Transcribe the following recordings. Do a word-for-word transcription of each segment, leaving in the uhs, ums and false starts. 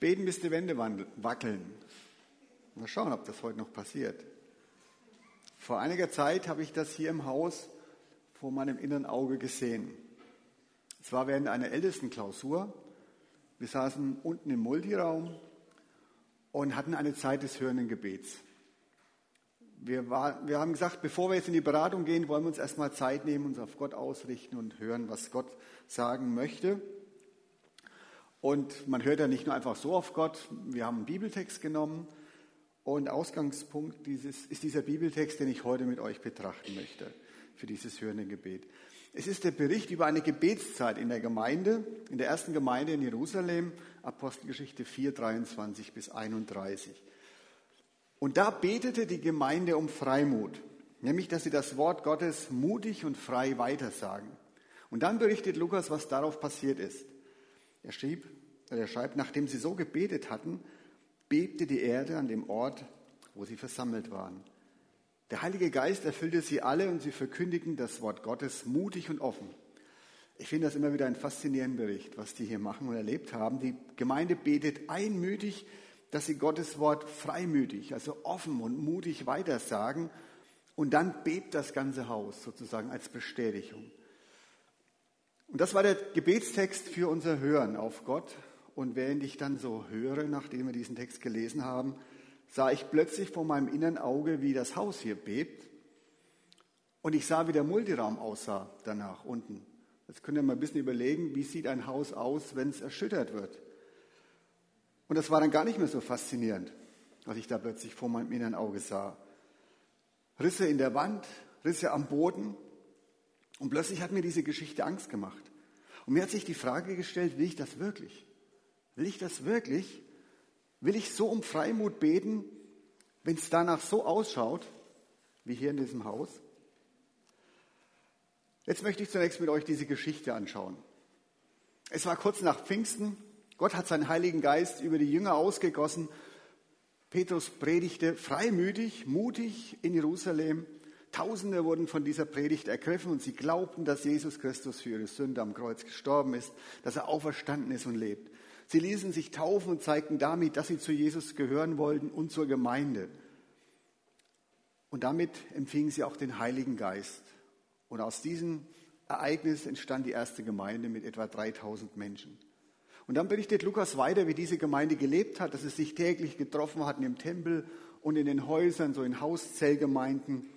beten, bis die Wände wackeln. Mal schauen, ob das heute noch passiert. Vor einiger Zeit habe ich das hier im Haus vor meinem inneren Auge gesehen. Es war während einer Ältestenklausur. Wir saßen unten im Multiraum und hatten eine Zeit des hörenden Gebets. Wir, war, wir haben gesagt, bevor wir jetzt in die Beratung gehen, wollen wir uns erstmal Zeit nehmen, uns auf Gott ausrichten und hören, was Gott sagen möchte. Und man hört ja nicht nur einfach so auf Gott. Wir haben einen Bibeltext genommen und Ausgangspunkt dieses, ist dieser Bibeltext, den ich heute mit euch betrachten möchte für dieses hörende Gebet. Es ist der Bericht über eine Gebetszeit in der Gemeinde, in der ersten Gemeinde in Jerusalem, Apostelgeschichte vier, dreiundzwanzig bis einunddreißig. Und da betete die Gemeinde um Freimut, nämlich, dass sie das Wort Gottes mutig und frei weitersagen. Und dann berichtet Lukas, was darauf passiert ist. Er schrieb, er schreibt, nachdem sie so gebetet hatten, bebte die Erde an dem Ort, wo sie versammelt waren. Der Heilige Geist erfüllte sie alle und sie verkündigten das Wort Gottes mutig und offen. Ich finde das immer wieder einen faszinierenden Bericht, was die hier machen und erlebt haben. Die Gemeinde betet einmütig, dass sie Gottes Wort freimütig, also offen und mutig weitersagen. Und dann bebt das ganze Haus sozusagen als Bestätigung. Und das war der Gebetstext für unser Hören auf Gott. Und während ich dann so höre, nachdem wir diesen Text gelesen haben, sah ich plötzlich vor meinem inneren Auge, wie das Haus hier bebt. Und ich sah, wie der Multiraum aussah danach unten. Jetzt könnt ihr mal ein bisschen überlegen, wie sieht ein Haus aus, wenn es erschüttert wird. Und das war dann gar nicht mehr so faszinierend, was ich da plötzlich vor meinem inneren Auge sah. Risse in der Wand, Risse am Boden. Und plötzlich hat mir diese Geschichte Angst gemacht. Und mir hat sich die Frage gestellt, will ich das wirklich? Will ich das wirklich? Will ich so um Freimut beten, wenn es danach so ausschaut, wie hier in diesem Haus? Jetzt möchte ich zunächst mit euch diese Geschichte anschauen. Es war kurz nach Pfingsten. Gott hat seinen Heiligen Geist über die Jünger ausgegossen. Petrus predigte freimütig, mutig in Jerusalem. Tausende wurden von dieser Predigt ergriffen und sie glaubten, dass Jesus Christus für ihre Sünde am Kreuz gestorben ist, dass er auferstanden ist und lebt. Sie ließen sich taufen und zeigten damit, dass sie zu Jesus gehören wollten und zur Gemeinde. Und damit empfingen sie auch den Heiligen Geist. Und aus diesem Ereignis entstand die erste Gemeinde mit etwa dreitausend Menschen. Und dann berichtet Lukas weiter, wie diese Gemeinde gelebt hat, dass sie sich täglich getroffen hatten im Tempel und in den Häusern, so in Hauszellgemeinden.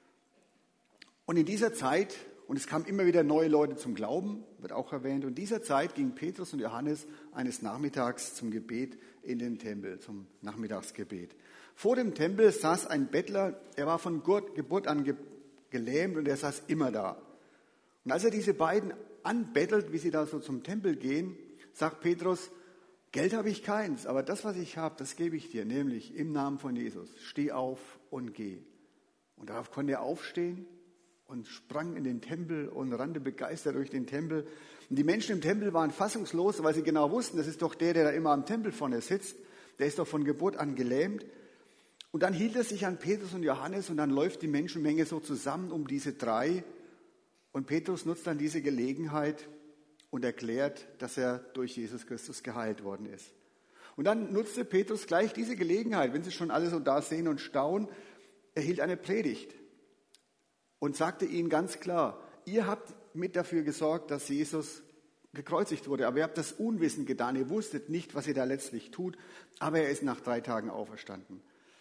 Und in dieser Zeit, und es kamen immer wieder neue Leute zum Glauben, wird auch erwähnt, und in dieser Zeit gingen Petrus und Johannes eines Nachmittags zum Gebet in den Tempel, zum Nachmittagsgebet. Vor dem Tempel saß ein Bettler, er war von Geburt an gelähmt und er saß immer da. Und als er diese beiden anbettelt, wie sie da so zum Tempel gehen, sagt Petrus, Geld habe ich keins, aber das, was ich habe, das gebe ich dir, nämlich im Namen von Jesus. Steh auf und geh. Und darauf konnte er aufstehen und sprang in den Tempel und rannte begeistert durch den Tempel. Und die Menschen im Tempel waren fassungslos, weil sie genau wussten, das ist doch der, der da immer am Tempel vorne sitzt. Der ist doch von Geburt an gelähmt. Und dann hielt er sich an Petrus und Johannes und dann läuft die Menschenmenge so zusammen um diese drei. Und Petrus nutzt dann diese Gelegenheit und erklärt, dass er durch Jesus Christus geheilt worden ist. Und dann nutzte Petrus gleich diese Gelegenheit, wenn sie schon alle so da sehen und staunen, er hielt eine Predigt. Und sagte ihnen ganz klar, ihr habt mit dafür gesorgt, dass Jesus gekreuzigt wurde, aber ihr habt das unwissend getan, ihr wusstet nicht, was ihr da letztlich tut, aber er ist nach drei Tagen auferstanden.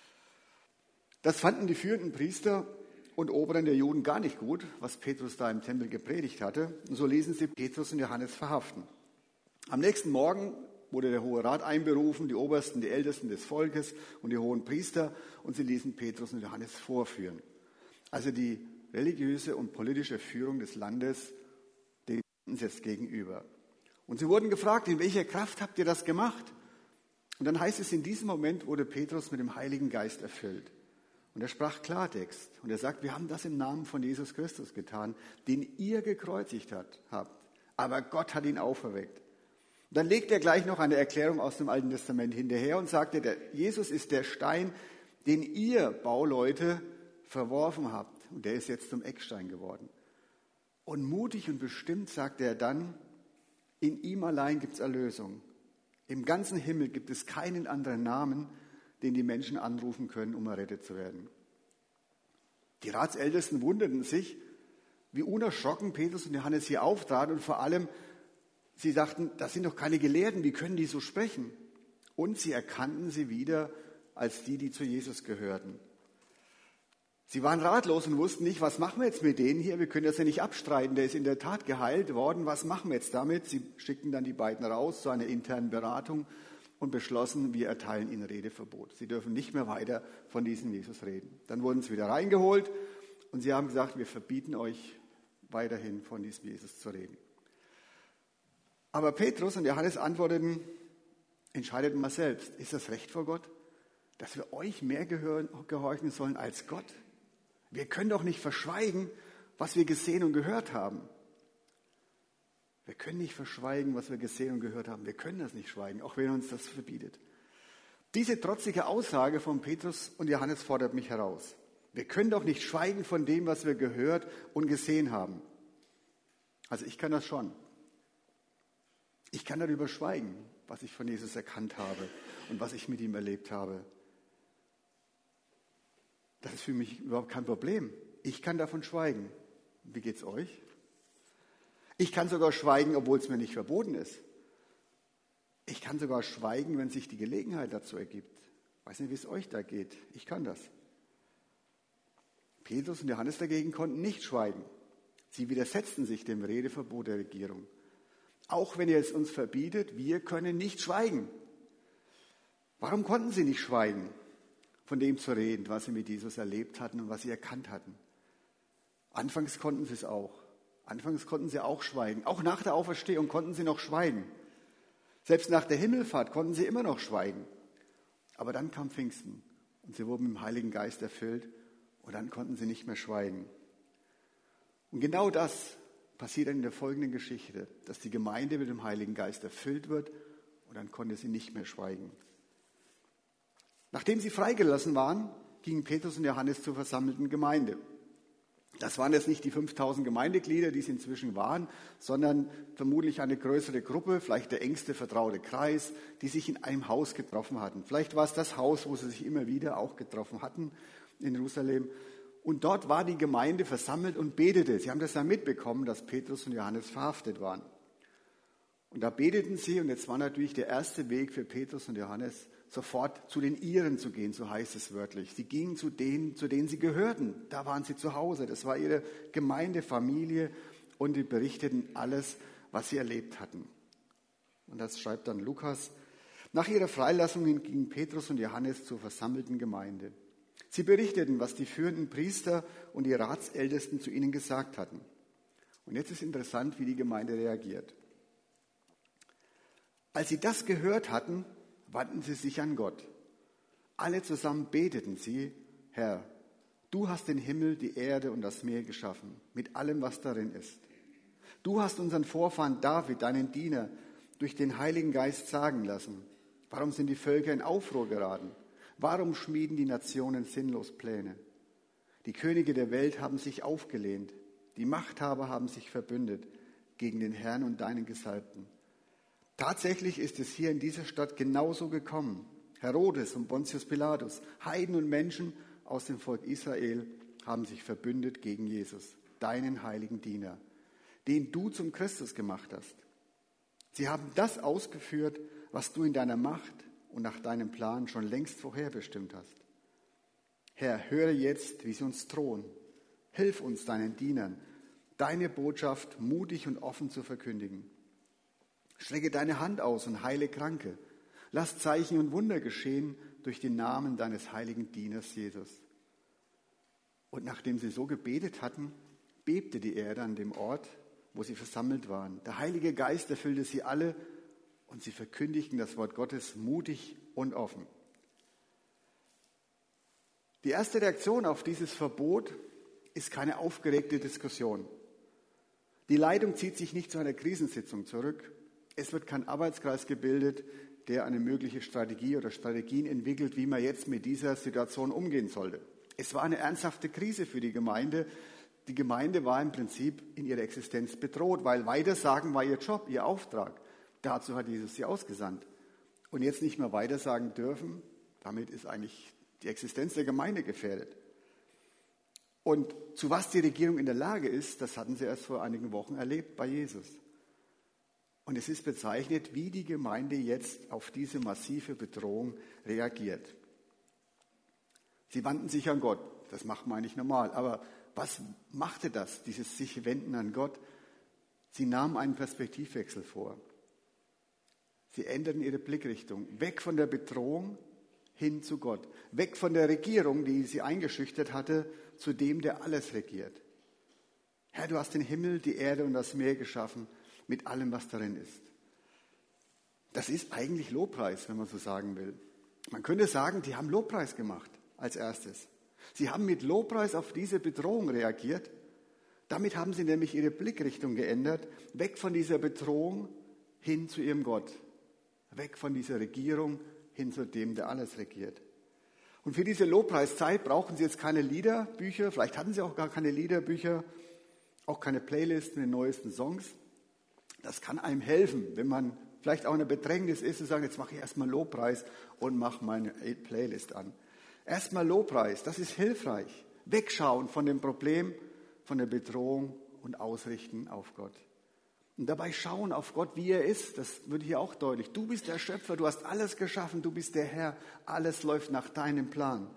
Das fanden die führenden Priester und Oberen der Juden gar nicht gut, was Petrus da im Tempel gepredigt hatte. Und so ließen sie Petrus und Johannes verhaften. Am nächsten Morgen wurde der Hohe Rat einberufen, die Obersten, die Ältesten des Volkes und die hohen Priester, und sie ließen Petrus und Johannes vorführen. Also die religiöse und politische Führung des Landes, denen uns jetzt gegenüber. Und sie wurden gefragt, in welcher Kraft habt ihr das gemacht? Und dann heißt es, in diesem Moment wurde Petrus mit dem Heiligen Geist erfüllt. Und er sprach Klartext. Und er sagt, wir haben das im Namen von Jesus Christus getan, den ihr gekreuzigt habt. Aber Gott hat ihn auferweckt. Und dann legt er gleich noch eine Erklärung aus dem Alten Testament hinterher und sagte, der Jesus ist der Stein, den ihr Bauleute verworfen habt. Und der ist jetzt zum Eckstein geworden. Und mutig und bestimmt sagt er dann, in ihm allein gibt es Erlösung. Im ganzen Himmel gibt es keinen anderen Namen, den die Menschen anrufen können, um errettet zu werden. Die Ratsältesten wunderten sich, wie unerschrocken Petrus und Johannes hier auftraten und vor allem, sie sagten, das sind doch keine Gelehrten, wie können die so sprechen? Und sie erkannten sie wieder als die, die zu Jesus gehörten. Sie waren ratlos und wussten nicht, was machen wir jetzt mit denen hier? Wir können das ja nicht abstreiten, der ist in der Tat geheilt worden, was machen wir jetzt damit? Sie schickten dann die beiden raus zu einer internen Beratung und beschlossen, wir erteilen ihnen Redeverbot. Sie dürfen nicht mehr weiter von diesem Jesus reden. Dann wurden sie wieder reingeholt und sie haben gesagt, wir verbieten euch weiterhin von diesem Jesus zu reden. Aber Petrus und Johannes antworteten, entscheidet mal selbst, ist das recht vor Gott, dass wir euch mehr gehören, gehorchen sollen als Gott? Wir können doch nicht verschweigen, was wir gesehen und gehört haben. Wir können nicht verschweigen, was wir gesehen und gehört haben. Wir können das nicht schweigen, auch wenn uns das verbietet. Diese trotzige Aussage von Petrus und Johannes fordert mich heraus. Wir können doch nicht schweigen von dem, was wir gehört und gesehen haben. Also ich kann das schon. Ich kann darüber schweigen, was ich von Jesus erkannt habe und was ich mit ihm erlebt habe. Das ist für mich überhaupt kein Problem. Ich kann davon schweigen. Wie geht's euch? Ich kann sogar schweigen, obwohl es mir nicht verboten ist. Ich kann sogar schweigen, wenn sich die Gelegenheit dazu ergibt. Ich weiß nicht, wie es euch da geht. Ich kann das. Petrus und Johannes dagegen konnten nicht schweigen. Sie widersetzten sich dem Redeverbot der Regierung. Auch wenn ihr es uns verbietet, wir können nicht schweigen. Warum konnten sie nicht schweigen, von dem zu reden, was sie mit Jesus erlebt hatten und was sie erkannt hatten? Anfangs konnten sie es auch. Anfangs konnten sie auch schweigen. Auch nach der Auferstehung konnten sie noch schweigen. Selbst nach der Himmelfahrt konnten sie immer noch schweigen. Aber dann kam Pfingsten und sie wurden mit dem Heiligen Geist erfüllt und dann konnten sie nicht mehr schweigen. Und genau das passiert dann in der folgenden Geschichte, dass die Gemeinde mit dem Heiligen Geist erfüllt wird und dann konnte sie nicht mehr schweigen. Nachdem sie freigelassen waren, gingen Petrus und Johannes zur versammelten Gemeinde. Das waren jetzt nicht die fünftausend Gemeindeglieder, die es inzwischen waren, sondern vermutlich eine größere Gruppe, vielleicht der engste vertraute Kreis, die sich in einem Haus getroffen hatten. Vielleicht war es das Haus, wo sie sich immer wieder auch getroffen hatten in Jerusalem. Und dort war die Gemeinde versammelt und betete. Sie haben das dann mitbekommen, dass Petrus und Johannes verhaftet waren. Und da beteten sie, und jetzt war natürlich der erste Weg für Petrus und Johannes, sofort zu den Iren zu gehen, so heißt es wörtlich. Sie gingen zu denen, zu denen sie gehörten. Da waren sie zu Hause. Das war ihre Gemeindefamilie und die berichteten alles, was sie erlebt hatten. Und das schreibt dann Lukas. Nach ihrer Freilassung gingen Petrus und Johannes zur versammelten Gemeinde. Sie berichteten, was die führenden Priester und die Ratsältesten zu ihnen gesagt hatten. Und jetzt ist interessant, wie die Gemeinde reagiert. Als sie das gehört hatten, wandten sie sich an Gott. Alle zusammen beteten sie, Herr, du hast den Himmel, die Erde und das Meer geschaffen, mit allem, was darin ist. Du hast unseren Vorfahren David, deinen Diener, durch den Heiligen Geist sagen lassen, warum sind die Völker in Aufruhr geraten? Warum schmieden die Nationen sinnlos Pläne? Die Könige der Welt haben sich aufgelehnt, die Machthaber haben sich verbündet gegen den Herrn und deinen Gesalbten. Tatsächlich ist es hier in dieser Stadt genauso gekommen. Herodes und Pontius Pilatus, Heiden und Menschen aus dem Volk Israel haben sich verbündet gegen Jesus, deinen heiligen Diener, den du zum Christus gemacht hast. Sie haben das ausgeführt, was du in deiner Macht und nach deinem Plan schon längst vorherbestimmt hast. Herr, höre jetzt, wie sie uns drohen. Hilf uns, deinen Dienern, deine Botschaft mutig und offen zu verkündigen. Strecke deine Hand aus und heile Kranke. Lass Zeichen und Wunder geschehen durch den Namen deines heiligen Dieners Jesus. Und nachdem sie so gebetet hatten, bebte die Erde an dem Ort, wo sie versammelt waren. Der Heilige Geist erfüllte sie alle und sie verkündigten das Wort Gottes mutig und offen. Die erste Reaktion auf dieses Verbot ist keine aufgeregte Diskussion. Die Leitung zieht sich nicht zu einer Krisensitzung zurück. Es wird kein Arbeitskreis gebildet, der eine mögliche Strategie oder Strategien entwickelt, wie man jetzt mit dieser Situation umgehen sollte. Es war eine ernsthafte Krise für die Gemeinde. Die Gemeinde war im Prinzip in ihrer Existenz bedroht, weil Weitersagen war ihr Job, ihr Auftrag. Dazu hat Jesus sie ausgesandt. und jetzt nicht mehr weitersagen dürfen. Damit ist eigentlich die Existenz der Gemeinde gefährdet. Und zu was die Regierung in der Lage ist, das hatten sie erst vor einigen Wochen erlebt bei Jesus. Und es ist bezeichnet, wie die Gemeinde jetzt auf diese massive Bedrohung reagiert. Sie wandten sich an Gott. Das macht man eigentlich normal. Aber was machte das, dieses sich wenden an Gott? Sie nahmen einen Perspektivwechsel vor. Sie änderten ihre Blickrichtung. Weg von der Bedrohung hin zu Gott. Weg von der Regierung, die sie eingeschüchtert hatte, zu dem, der alles regiert. Herr, du hast den Himmel, die Erde und das Meer geschaffen, mit allem, was darin ist. Das ist eigentlich Lobpreis, wenn man so sagen will. Man könnte sagen, die haben Lobpreis gemacht als erstes. Sie haben mit Lobpreis auf diese Bedrohung reagiert. Damit haben sie nämlich ihre Blickrichtung geändert, weg von dieser Bedrohung hin zu ihrem Gott. Weg von dieser Regierung hin zu dem, der alles regiert. Und für diese Lobpreiszeit brauchen sie jetzt keine Liederbücher, vielleicht hatten sie auch gar keine Liederbücher, auch keine Playlisten mit den neuesten Songs. Das kann einem helfen, wenn man vielleicht auch in einer Bedrängnis ist, zu sagen, jetzt mache ich erstmal Lobpreis und mache meine Playlist an. Erstmal Lobpreis, das ist hilfreich. Wegschauen von dem Problem, von der Bedrohung und ausrichten auf Gott. Und dabei schauen auf Gott, wie er ist, das wird hier auch deutlich. Du bist der Schöpfer, du hast alles geschaffen, du bist der Herr, alles läuft nach deinem Plan.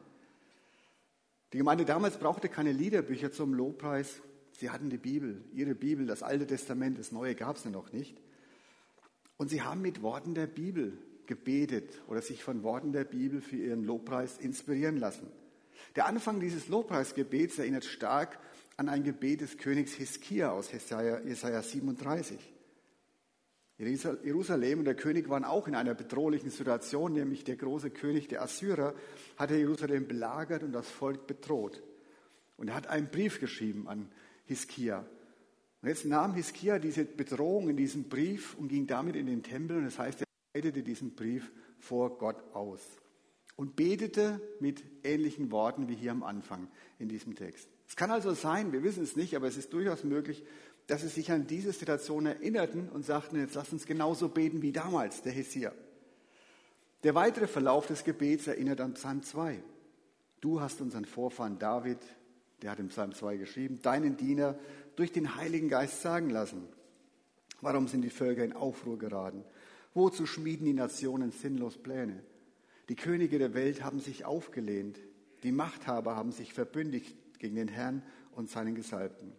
Die Gemeinde damals brauchte keine Liederbücher zum Lobpreis, sie hatten die Bibel, ihre Bibel, das Alte Testament, das Neue gab es ja noch nicht. Und sie haben mit Worten der Bibel gebetet oder sich von Worten der Bibel für ihren Lobpreis inspirieren lassen. Der Anfang dieses Lobpreisgebets erinnert stark an ein Gebet des Königs Hiskia aus Jesaja siebenunddreißig. Jerusalem und der König waren auch in einer bedrohlichen Situation, nämlich der große König der Assyrer hatte Jerusalem belagert und das Volk bedroht. Und er hat einen Brief geschrieben an Hiskia. Und jetzt nahm Hiskia diese Bedrohung in diesem Brief und ging damit in den Tempel. Und das heißt, er leitete diesen Brief vor Gott aus und betete mit ähnlichen Worten wie hier am Anfang in diesem Text. Es kann also sein, wir wissen es nicht, aber es ist durchaus möglich, dass sie sich an diese Situation erinnerten und sagten, jetzt lass uns genauso beten wie damals, der Hiskia. Der weitere Verlauf des Gebets erinnert an Psalm zwei. Du hast unseren Vorfahren David, der hat im Psalm zwei geschrieben, deinen Diener durch den Heiligen Geist sagen lassen. Warum sind die Völker in Aufruhr geraten? Wozu schmieden die Nationen sinnlos Pläne? Die Könige der Welt haben sich aufgelehnt, die Machthaber haben sich verbündigt gegen den Herrn und seinen Gesalbten.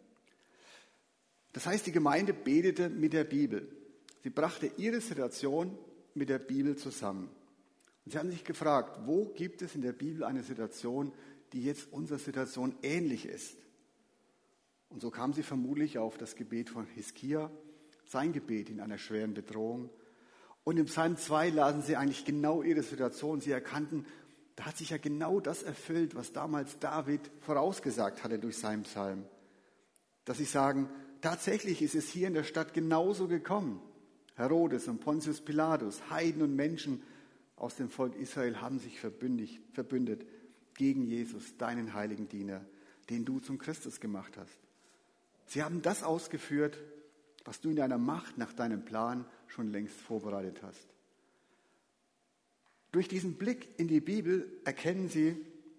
Das heißt, die Gemeinde betete mit der Bibel. Sie brachte ihre Situation mit der Bibel zusammen. Und sie haben sich gefragt, wo gibt es in der Bibel eine Situation, die jetzt unserer Situation ähnlich ist? Und so kam sie vermutlich auf das Gebet von Hiskia, sein Gebet in einer schweren Bedrohung. Und im Psalm zwei lasen sie eigentlich genau ihre Situation. Sie erkannten, da hat sich ja genau das erfüllt, was damals David vorausgesagt hatte durch seinen Psalm. Dass sie sagen, tatsächlich ist es hier in der Stadt genauso gekommen. Herodes und Pontius Pilatus, Heiden und Menschen aus dem Volk Israel haben sich verbündet gegen Jesus, deinen heiligen Diener, den du zum Christus gemacht hast. Sie haben das ausgeführt, was du in deiner Macht nach deinem Plan schon längst vorbereitet hast. Durch diesen Blick in die Bibel erkennen sie,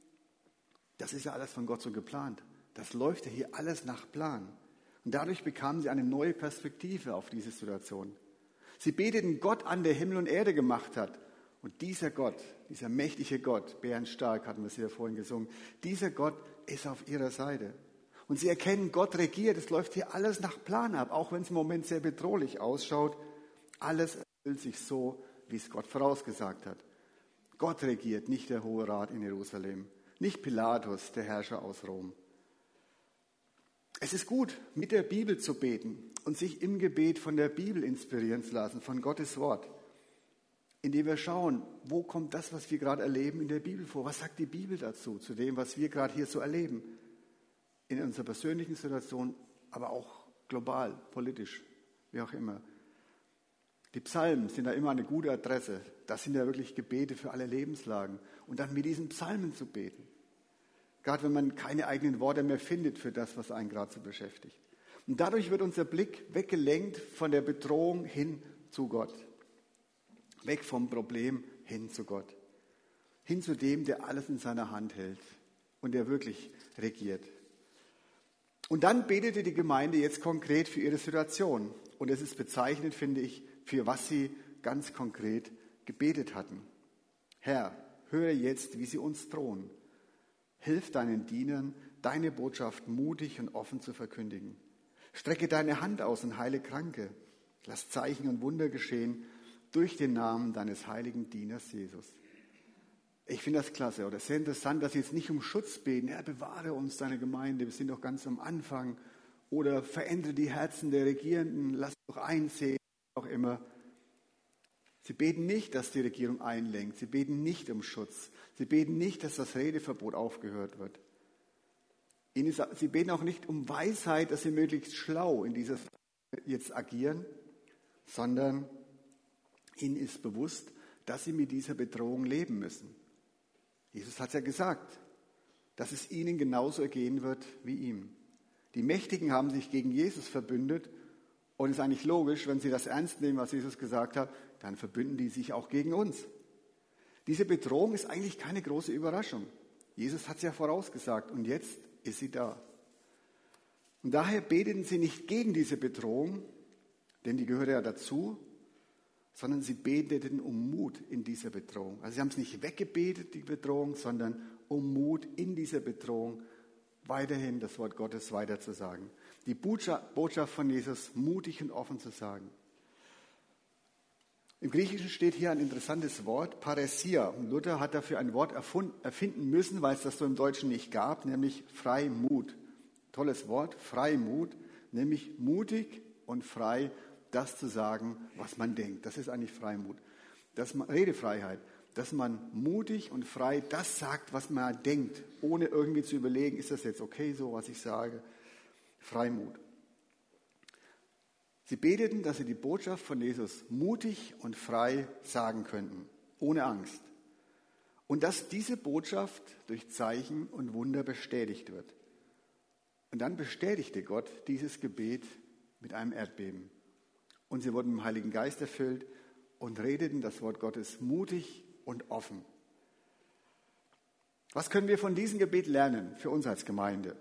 das ist ja alles von Gott so geplant. Das läuft ja hier alles nach Plan. Und dadurch bekamen sie eine neue Perspektive auf diese Situation. Sie beteten Gott an, der Himmel und Erde gemacht hat. Und dieser Gott, dieser mächtige Gott, bärenstark hatten wir es ja vorhin gesungen, dieser Gott ist auf ihrer Seite. Und sie erkennen, Gott regiert, es läuft hier alles nach Plan ab, auch wenn es im Moment sehr bedrohlich ausschaut. Alles erfüllt sich so, wie es Gott vorausgesagt hat. Gott regiert, nicht der Hohe Rat in Jerusalem, nicht Pilatus, der Herrscher aus Rom. Es ist gut, mit der Bibel zu beten und sich im Gebet von der Bibel inspirieren zu lassen, von Gottes Wort, indem wir schauen, wo kommt das, was wir gerade erleben, in der Bibel vor? Was sagt die Bibel dazu, zu dem, was wir gerade hier so erleben? In unserer persönlichen Situation, aber auch global, politisch, wie auch immer. Die Psalmen sind da immer eine gute Adresse. Das sind ja wirklich Gebete für alle Lebenslagen. Und dann mit diesen Psalmen zu beten. Gerade wenn man keine eigenen Worte mehr findet für das, was einen gerade so beschäftigt. Und dadurch wird unser Blick weggelenkt von der Bedrohung hin zu Gott. Weg vom Problem hin zu Gott. Hin zu dem, der alles in seiner Hand hält und der wirklich regiert. Und dann betete die Gemeinde jetzt konkret für ihre Situation. Und es ist bezeichnend, finde ich, für was sie ganz konkret gebetet hatten. Herr, höre jetzt, wie sie uns drohen. Hilf deinen Dienern, deine Botschaft mutig und offen zu verkündigen. Strecke deine Hand aus und heile Kranke. Lass Zeichen und Wunder geschehen durch den Namen deines heiligen Dieners Jesus. Ich finde das klasse oder sehr interessant, dass sie jetzt nicht um Schutz beten. Herr, bewahre uns, deine Gemeinde, wir sind doch ganz am Anfang. Oder verändere die Herzen der Regierenden, lass doch einsehen, auch immer. Sie beten nicht, dass die Regierung einlenkt. Sie beten nicht um Schutz. Sie beten nicht, dass das Redeverbot aufgehört wird. Sie beten auch nicht um Weisheit, dass sie möglichst schlau in dieser Frage jetzt agieren, sondern ihnen ist bewusst, dass sie mit dieser Bedrohung leben müssen. Jesus hat ja gesagt, dass es ihnen genauso ergehen wird wie ihm. Die Mächtigen haben sich gegen Jesus verbündet und es ist eigentlich logisch, wenn sie das ernst nehmen, was Jesus gesagt hat, dann verbünden die sich auch gegen uns. Diese Bedrohung ist eigentlich keine große Überraschung. Jesus hat es ja vorausgesagt und jetzt ist sie da. Und daher beteten sie nicht gegen diese Bedrohung, denn die gehört ja dazu, sondern sie beteten um Mut in dieser Bedrohung. Also sie haben es nicht weggebetet, die Bedrohung, sondern um Mut in dieser Bedrohung weiterhin das Wort Gottes weiterzusagen. Die Botschaft von Jesus mutig und offen zu sagen. Im Griechischen steht hier ein interessantes Wort, Paresia. Und Luther hat dafür ein Wort erfinden müssen, weil es das so im Deutschen nicht gab, nämlich Freimut. Tolles Wort, Freimut, nämlich mutig und frei das zu sagen, was man denkt. Das ist eigentlich Freimut. Das man, Redefreiheit, dass man mutig und frei das sagt, was man denkt, ohne irgendwie zu überlegen, ist das jetzt okay so, was ich sage? Freimut. Sie beteten, dass sie die Botschaft von Jesus mutig und frei sagen könnten, ohne Angst. Und dass diese Botschaft durch Zeichen und Wunder bestätigt wird. Und dann bestätigte Gott dieses Gebet mit einem Erdbeben. Und sie wurden im Heiligen Geist erfüllt und redeten das Wort Gottes mutig und offen. Was können wir von diesem Gebet lernen für uns als Gemeinde?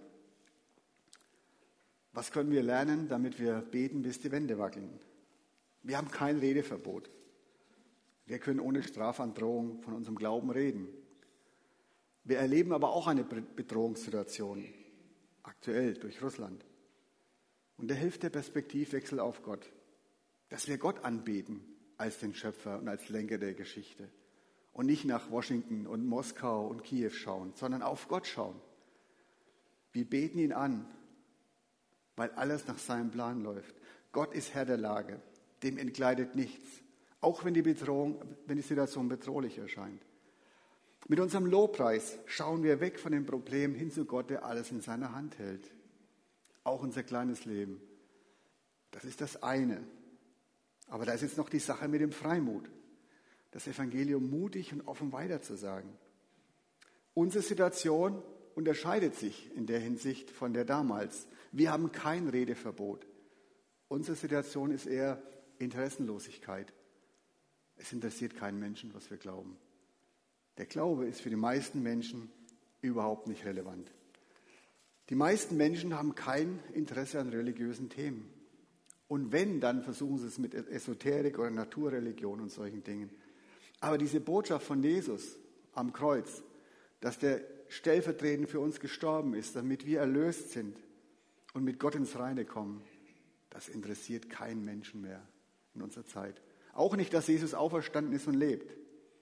Was können wir lernen, damit wir beten, bis die Wände wackeln? Wir haben kein Redeverbot. Wir können ohne Strafandrohung von unserem Glauben reden. Wir erleben aber auch eine Bedrohungssituation, aktuell durch Russland. Und da hilft der Perspektivwechsel auf Gott. Dass wir Gott anbeten als den Schöpfer und als Lenker der Geschichte. Und nicht nach Washington und Moskau und Kiew schauen, sondern auf Gott schauen. Wir beten ihn an, weil alles nach seinem Plan läuft. Gott ist Herr der Lage, dem entgleitet nichts, auch wenn die Bedrohung, wenn die Situation bedrohlich erscheint. Mit unserem Lobpreis schauen wir weg von dem Problem hin zu Gott, der alles in seiner Hand hält. Auch unser kleines Leben. Das ist das eine. Aber da ist jetzt noch die Sache mit dem Freimut. Das Evangelium mutig und offen weiterzusagen. Unsere Situation unterscheidet sich in der Hinsicht von der damals. Wir haben kein Redeverbot. Unsere Situation ist eher Interessenlosigkeit. Es interessiert keinen Menschen, was wir glauben. Der Glaube ist für die meisten Menschen überhaupt nicht relevant. Die meisten Menschen haben kein Interesse an religiösen Themen. Und wenn, dann versuchen sie es mit Esoterik oder Naturreligion und solchen Dingen. Aber diese Botschaft von Jesus am Kreuz, dass der stellvertretend für uns gestorben ist, damit wir erlöst sind und mit Gott ins Reine kommen, das interessiert keinen Menschen mehr in unserer Zeit. Auch nicht, dass Jesus auferstanden ist und lebt.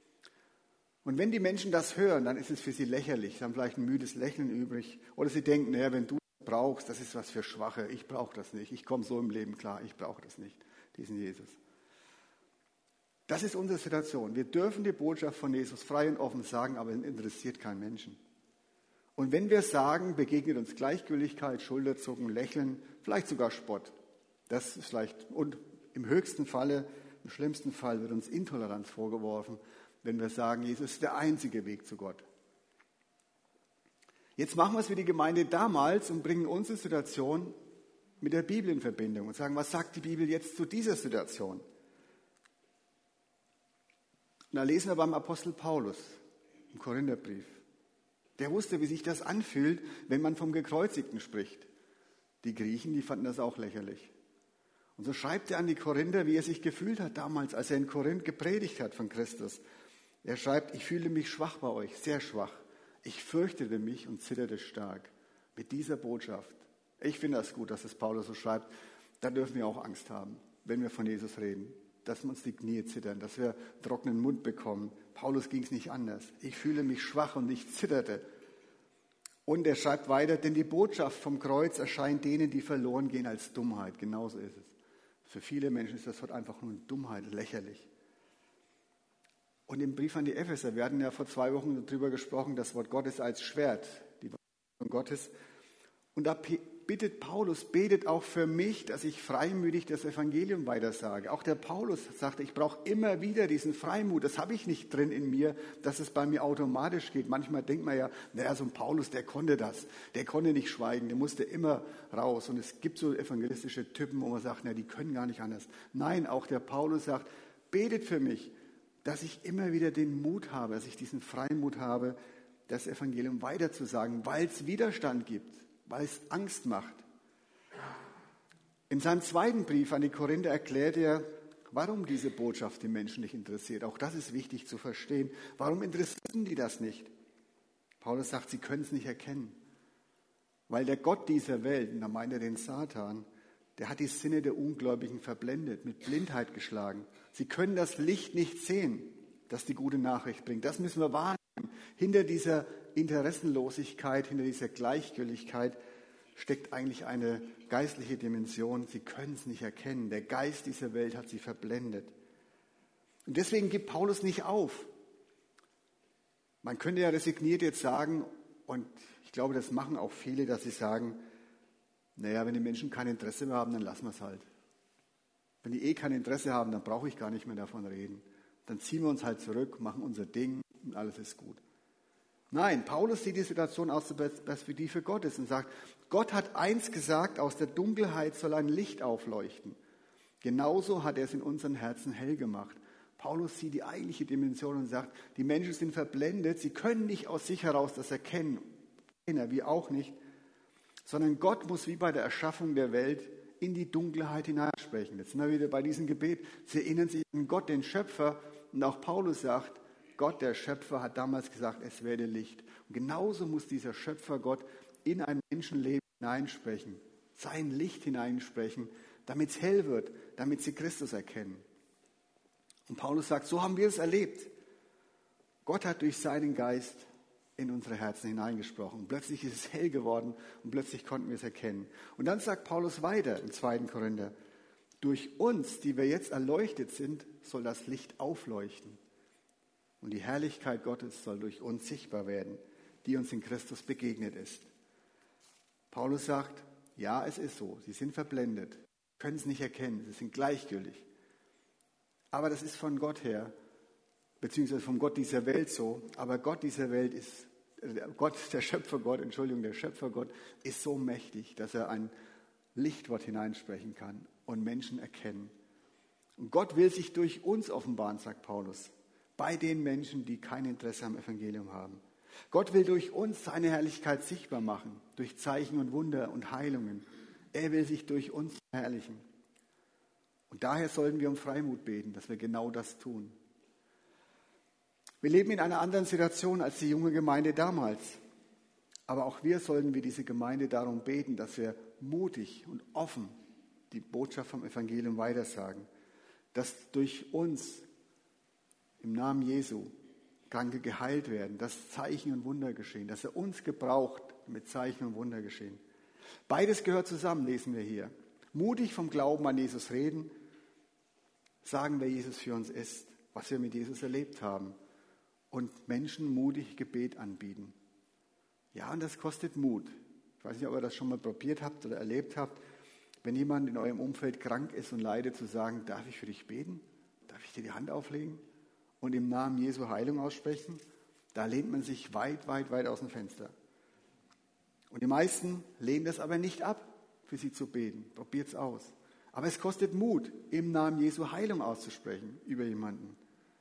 Und wenn die Menschen das hören, dann ist es für sie lächerlich, dann vielleicht ein müdes Lächeln übrig. Oder sie denken, naja, wenn du das brauchst, das ist was für Schwache, ich brauche das nicht, ich komme so im Leben klar, ich brauche das nicht, diesen Jesus. Das ist unsere Situation. Wir dürfen die Botschaft von Jesus frei und offen sagen, aber es interessiert keinen Menschen. Und wenn wir sagen, begegnet uns Gleichgültigkeit, Schulterzucken, Lächeln, vielleicht sogar Spott. Das ist vielleicht, und im höchsten Falle, im schlimmsten Fall wird uns Intoleranz vorgeworfen, wenn wir sagen, Jesus ist der einzige Weg zu Gott. Jetzt machen wir es wie die Gemeinde damals und bringen unsere Situation mit der Bibel in Verbindung und sagen, was sagt die Bibel jetzt zu dieser Situation? Und da lesen wir beim Apostel Paulus im Korintherbrief. Der wusste, wie sich das anfühlt, wenn man vom Gekreuzigten spricht. Die Griechen, die fanden das auch lächerlich. Und so schreibt er an die Korinther, wie er sich gefühlt hat damals, als er in Korinth gepredigt hat von Christus. Er schreibt, ich fühle mich schwach bei euch, sehr schwach. Ich fürchtete mich und zitterte stark. Mit dieser Botschaft. Ich finde das gut, dass es Paulus so schreibt. Da dürfen wir auch Angst haben, wenn wir von Jesus reden. Dass uns die Knie zittern, dass wir trockenen Mund bekommen. Paulus ging es nicht anders. Ich fühle mich schwach und ich zitterte. Und er schreibt weiter, denn die Botschaft vom Kreuz erscheint denen, die verloren gehen, als Dummheit. Genauso ist es. Für viele Menschen ist das heute einfach nur Dummheit, lächerlich. Und im Brief an die Epheser, wir hatten ja vor zwei Wochen darüber gesprochen, das Wort Gottes als Schwert, die Wort Gottes. Und da bittet Paulus, betet auch für mich, dass ich freimütig das Evangelium weitersage. Auch der Paulus sagte, ich brauche immer wieder diesen Freimut. Das habe ich nicht drin in mir, dass es bei mir automatisch geht. Manchmal denkt man ja, naja, so ein Paulus, der konnte das. Der konnte nicht schweigen, der musste immer raus. Und es gibt so evangelistische Typen, wo man sagt, na, die können gar nicht anders. Nein, auch der Paulus sagt, betet für mich, dass ich immer wieder den Mut habe, dass ich diesen Freimut habe, das Evangelium weiterzusagen, weil es Widerstand gibt, weil es Angst macht. In seinem zweiten Brief an die Korinther erklärt er, warum diese Botschaft die Menschen nicht interessiert. Auch das ist wichtig zu verstehen. Warum interessieren die das nicht? Paulus sagt, sie können es nicht erkennen. Weil der Gott dieser Welt, und da meint er den Satan, der hat die Sinne der Ungläubigen verblendet, mit Blindheit geschlagen. Sie können das Licht nicht sehen, das die gute Nachricht bringt. Das müssen wir wahrnehmen. Hinter dieser Interessenlosigkeit, hinter dieser Gleichgültigkeit steckt eigentlich eine geistliche Dimension. Sie können es nicht erkennen. Der Geist dieser Welt hat sie verblendet. Und deswegen gibt Paulus nicht auf. Man könnte ja resigniert jetzt sagen, und ich glaube, das machen auch viele, dass sie sagen, naja, wenn die Menschen kein Interesse mehr haben, dann lassen wir es halt. Wenn die eh kein Interesse haben, dann brauche ich gar nicht mehr davon reden. Dann ziehen wir uns halt zurück, machen unser Ding und alles ist gut. Nein, Paulus sieht die Situation aus der Perspektive Gottes und sagt, Gott hat eins gesagt, aus der Dunkelheit soll ein Licht aufleuchten. Genauso hat er es in unseren Herzen hell gemacht. Paulus sieht die eigentliche Dimension und sagt, die Menschen sind verblendet, sie können nicht aus sich heraus das erkennen, wie auch nicht, sondern Gott muss wie bei der Erschaffung der Welt in die Dunkelheit hineinsprechen. Jetzt sind wir wieder bei diesem Gebet. Sie erinnern sich an Gott, den Schöpfer, und auch Paulus sagt, Gott, der Schöpfer, hat damals gesagt, es werde Licht. Und genauso muss dieser Schöpfer Gott in ein Menschenleben hineinsprechen, sein Licht hineinsprechen, damit es hell wird, damit sie Christus erkennen. Und Paulus sagt, so haben wir es erlebt. Gott hat durch seinen Geist in unsere Herzen hineingesprochen. Plötzlich ist es hell geworden und plötzlich konnten wir es erkennen. Und dann sagt Paulus weiter im zweiten Korinther, durch uns, die wir jetzt erleuchtet sind, soll das Licht aufleuchten. Und die Herrlichkeit Gottes soll durch uns sichtbar werden, die uns in Christus begegnet ist. Paulus sagt, ja, es ist so, sie sind verblendet, können es nicht erkennen, sie sind gleichgültig. Aber das ist von Gott her, beziehungsweise von Gott dieser Welt so. Aber Gott dieser Welt ist, Gott, der Schöpfergott, Entschuldigung, der Schöpfergott ist so mächtig, dass er ein Lichtwort hineinsprechen kann und Menschen erkennen. Und Gott will sich durch uns offenbaren, sagt Paulus, bei den Menschen, die kein Interesse am Evangelium haben. Gott will durch uns seine Herrlichkeit sichtbar machen, durch Zeichen und Wunder und Heilungen. Er will sich durch uns verherrlichen. Und daher sollten wir um Freimut beten, dass wir genau das tun. Wir leben in einer anderen Situation als die junge Gemeinde damals. Aber auch wir sollten wie diese Gemeinde darum beten, dass wir mutig und offen die Botschaft vom Evangelium weitersagen. Dass durch uns im Namen Jesu Kranke geheilt werden, dass Zeichen und Wunder geschehen, dass er uns gebraucht, damit Zeichen und Wunder geschehen. Beides gehört zusammen, lesen wir hier. Mutig vom Glauben an Jesus reden, sagen, wer Jesus für uns ist, was wir mit Jesus erlebt haben und Menschen mutig Gebet anbieten. Ja, und das kostet Mut. Ich weiß nicht, ob ihr das schon mal probiert habt oder erlebt habt, wenn jemand in eurem Umfeld krank ist und leidet, zu sagen, darf ich für dich beten? Darf ich dir die Hand auflegen? Und im Namen Jesu Heilung aussprechen? Da lehnt man sich weit, weit, weit aus dem Fenster. Und die meisten lehnen das aber nicht ab, für sie zu beten. Probiert es aus. Aber es kostet Mut, im Namen Jesu Heilung auszusprechen über jemanden.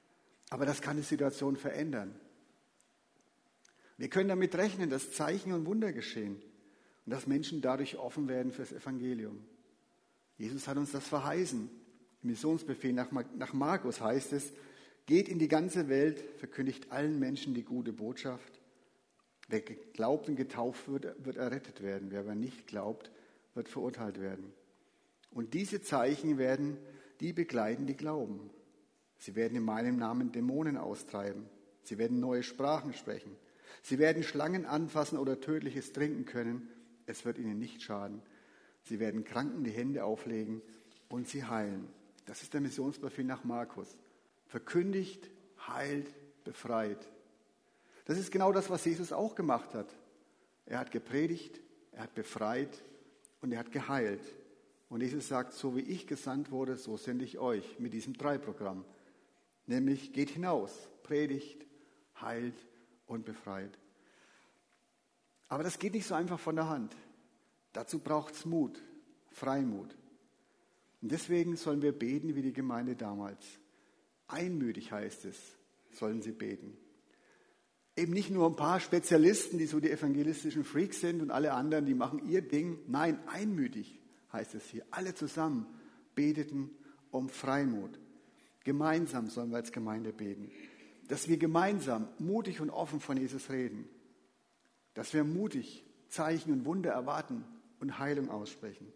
Aber das kann die Situation verändern. Wir können damit rechnen, dass Zeichen und Wunder geschehen und dass Menschen dadurch offen werden fürs Evangelium. Jesus hat uns das verheißen. Im Missionsbefehl nach Markus heißt es, geht in die ganze Welt, verkündigt allen Menschen die gute Botschaft. Wer glaubt und getauft wird, wird errettet werden. Wer aber nicht glaubt, wird verurteilt werden. Und diese Zeichen werden die begleiten, die glauben. Sie werden in meinem Namen Dämonen austreiben. Sie werden neue Sprachen sprechen. Sie werden Schlangen anfassen oder Tödliches trinken können. Es wird ihnen nicht schaden. Sie werden Kranken die Hände auflegen und sie heilen. Das ist der Missionsbefehl nach Markus. Verkündigt, heilt, befreit. Das ist genau das, was Jesus auch gemacht hat. Er hat gepredigt, er hat befreit und er hat geheilt. Und Jesus sagt, so wie ich gesandt wurde, so sende ich euch mit diesem Drei-Programm. Nämlich geht hinaus, predigt, heilt und befreit. Aber das geht nicht so einfach von der Hand. Dazu braucht es Mut, Freimut. Und deswegen sollen wir beten wie die Gemeinde damals. Einmütig heißt es, sollen sie beten. Eben nicht nur ein paar Spezialisten, die so die evangelistischen Freaks sind und alle anderen, die machen ihr Ding. Nein, einmütig heißt es hier. Alle zusammen beteten um Freimut. Gemeinsam sollen wir als Gemeinde beten. Dass wir gemeinsam mutig und offen von Jesus reden. Dass wir mutig Zeichen und Wunder erwarten und Heilung aussprechen.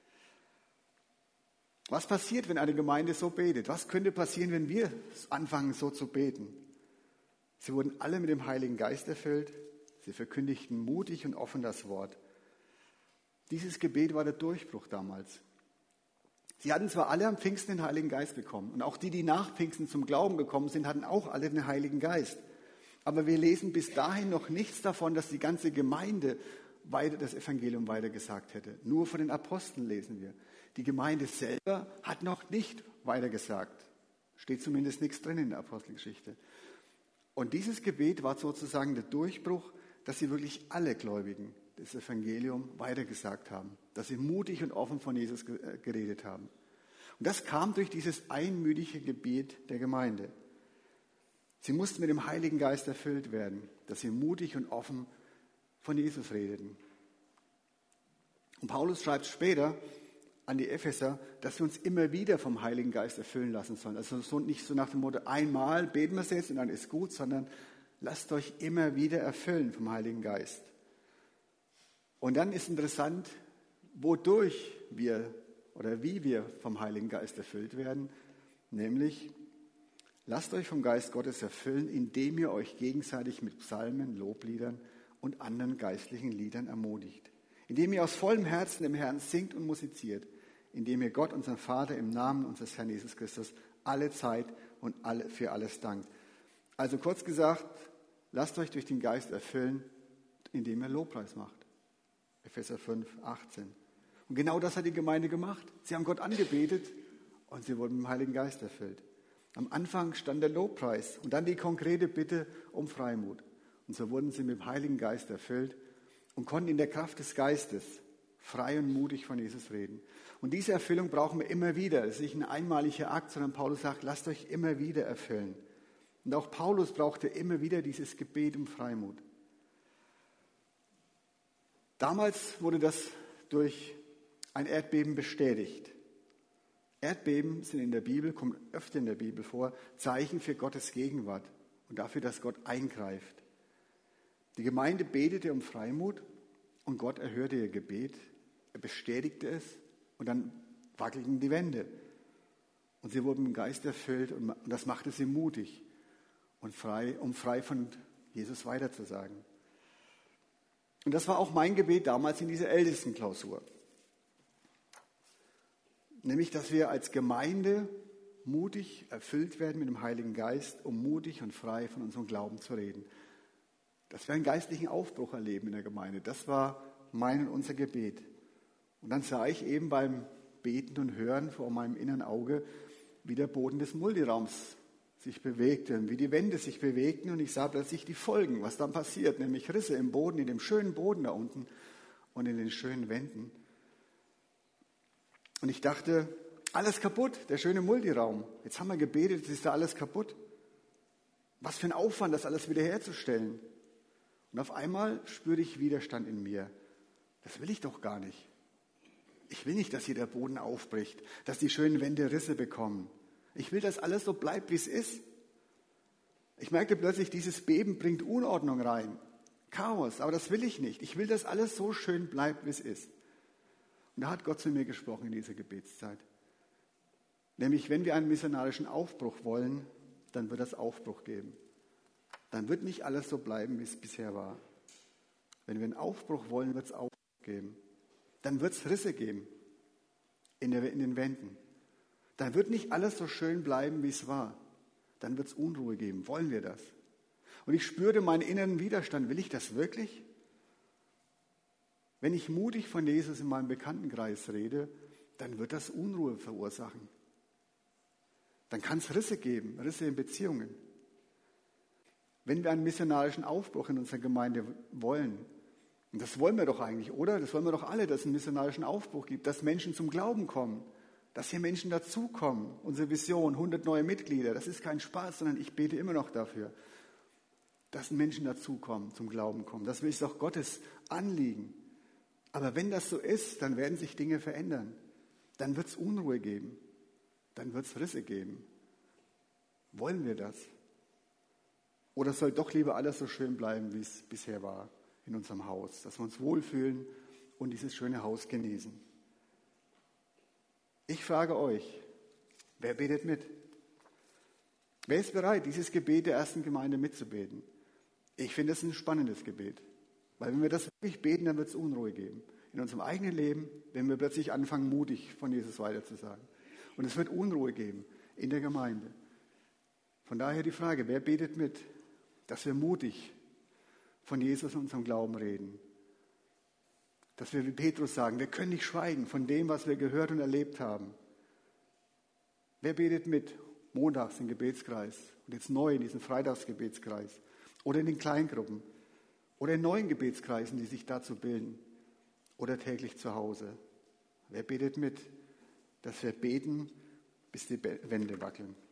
Was passiert, wenn eine Gemeinde so betet? Was könnte passieren, wenn wir anfangen, so zu beten? Sie wurden alle mit dem Heiligen Geist erfüllt. Sie verkündigten mutig und offen das Wort. Dieses Gebet war der Durchbruch damals. Sie hatten zwar alle am Pfingsten den Heiligen Geist bekommen. Und auch die, die nach Pfingsten zum Glauben gekommen sind, hatten auch alle den Heiligen Geist. Aber wir lesen bis dahin noch nichts davon, dass die ganze Gemeinde weiter das Evangelium weitergesagt hätte. Nur von den Aposteln lesen wir. Die Gemeinde selber hat noch nicht weitergesagt. Steht zumindest nichts drin in der Apostelgeschichte. Und dieses Gebet war sozusagen der Durchbruch, dass sie wirklich alle Gläubigen das Evangelium weitergesagt haben. Dass sie mutig und offen von Jesus geredet haben. Und das kam durch dieses einmütige Gebet der Gemeinde. Sie mussten mit dem Heiligen Geist erfüllt werden, dass sie mutig und offen von Jesus redeten. Und Paulus schreibt später an die Epheser, dass wir uns immer wieder vom Heiligen Geist erfüllen lassen sollen. Also so, nicht so nach dem Motto, einmal beten wir es jetzt und dann ist gut, sondern lasst euch immer wieder erfüllen vom Heiligen Geist. Und dann ist interessant, wodurch wir oder wie wir vom Heiligen Geist erfüllt werden, nämlich lasst euch vom Geist Gottes erfüllen, indem ihr euch gegenseitig mit Psalmen, Lobliedern und anderen geistlichen Liedern ermutigt. Indem ihr aus vollem Herzen dem Herrn singt und musiziert. Indem ihr Gott, unseren Vater, im Namen unseres Herrn Jesus Christus alle Zeit und alle, für alles dankt. Also kurz gesagt, lasst euch durch den Geist erfüllen, indem ihr Lobpreis macht. Epheser fünf, achtzehn. Und genau das hat die Gemeinde gemacht. Sie haben Gott angebetet und sie wurden mit dem Heiligen Geist erfüllt. Am Anfang stand der Lobpreis und dann die konkrete Bitte um Freimut. Und so wurden sie mit dem Heiligen Geist erfüllt und konnten in der Kraft des Geistes frei und mutig von Jesus reden. Und diese Erfüllung brauchen wir immer wieder. Es ist nicht ein einmaliger Akt, sondern Paulus sagt, lasst euch immer wieder erfüllen. Und auch Paulus brauchte immer wieder dieses Gebet um Freimut. Damals wurde das durch ein Erdbeben bestätigt. Erdbeben sind in der Bibel, kommen öfter in der Bibel vor, Zeichen für Gottes Gegenwart und dafür, dass Gott eingreift. Die Gemeinde betete um Freimut und Gott erhörte ihr Gebet, er bestätigte es und dann wackelten die Wände. Und sie wurden mit dem Geist erfüllt und das machte sie mutig und frei, um frei von Jesus weiterzusagen. Und das war auch mein Gebet damals in dieser Ältestenklausur. Nämlich, dass wir als Gemeinde mutig erfüllt werden mit dem Heiligen Geist, um mutig und frei von unserem Glauben zu reden. Dass wir einen geistlichen Aufbruch erleben in der Gemeinde. Das war mein und unser Gebet. Und dann sah ich eben beim Beten und Hören vor meinem inneren Auge, wie der Boden des Multiraums sich bewegte, wie die Wände sich bewegten und ich sah plötzlich die Folgen, was dann passiert, nämlich Risse im Boden, in dem schönen Boden da unten und in den schönen Wänden. Und ich dachte, alles kaputt, der schöne Multiraum. Jetzt haben wir gebetet, jetzt ist da alles kaputt. Was für ein Aufwand, das alles wiederherzustellen. Und auf einmal spüre ich Widerstand in mir. Das will ich doch gar nicht. Ich will nicht, dass hier der Boden aufbricht, dass die schönen Wände Risse bekommen. Ich will, dass alles so bleibt, wie es ist. Ich merkte plötzlich, dieses Beben bringt Unordnung rein. Chaos, aber das will ich nicht. Ich will, dass alles so schön bleibt, wie es ist. Und da hat Gott zu mir gesprochen in dieser Gebetszeit. Nämlich, wenn wir einen missionarischen Aufbruch wollen, dann wird es Aufbruch geben. Dann wird nicht alles so bleiben, wie es bisher war. Wenn wir einen Aufbruch wollen, wird es Aufbruch geben. Dann wird es Risse geben in, der, in den Wänden. Dann wird nicht alles so schön bleiben, wie es war. Dann wird es Unruhe geben. Wollen wir das? Und ich spürte meinen inneren Widerstand. Will ich das wirklich? Wenn ich mutig von Jesus in meinem Bekanntenkreis rede, dann wird das Unruhe verursachen. Dann kann es Risse geben, Risse in Beziehungen. Wenn wir einen missionarischen Aufbruch in unserer Gemeinde wollen, und das wollen wir doch eigentlich, oder? Das wollen wir doch alle, dass es einen missionarischen Aufbruch gibt, dass Menschen zum Glauben kommen, dass hier Menschen dazukommen. Unsere Vision, hundert neue Mitglieder, das ist kein Spaß, sondern ich bete immer noch dafür, dass Menschen dazukommen, zum Glauben kommen. Das ist auch Gottes Anliegen. Aber wenn das so ist, dann werden sich Dinge verändern. Dann wird es Unruhe geben. Dann wird es Risse geben. Wollen wir das? Oder soll doch lieber alles so schön bleiben, wie es bisher war in unserem Haus, dass wir uns wohlfühlen und dieses schöne Haus genießen? Ich frage euch, wer betet mit? Wer ist bereit, dieses Gebet der ersten Gemeinde mitzubeten? Ich finde es ein spannendes Gebet. Weil wenn wir das wirklich beten, dann wird es Unruhe geben. In unserem eigenen Leben, wenn wir plötzlich anfangen, mutig von Jesus weiterzusagen. Und es wird Unruhe geben in der Gemeinde. Von daher die Frage, wer betet mit, dass wir mutig von Jesus und unserem Glauben reden? Dass wir wie Petrus sagen, wir können nicht schweigen von dem, was wir gehört und erlebt haben. Wer betet mit? Montags im Gebetskreis und jetzt neu in diesem Freitagsgebetskreis oder in den Kleingruppen oder in neuen Gebetskreisen, die sich dazu bilden oder täglich zu Hause. Wer betet mit, dass wir beten, bis die Wände wackeln?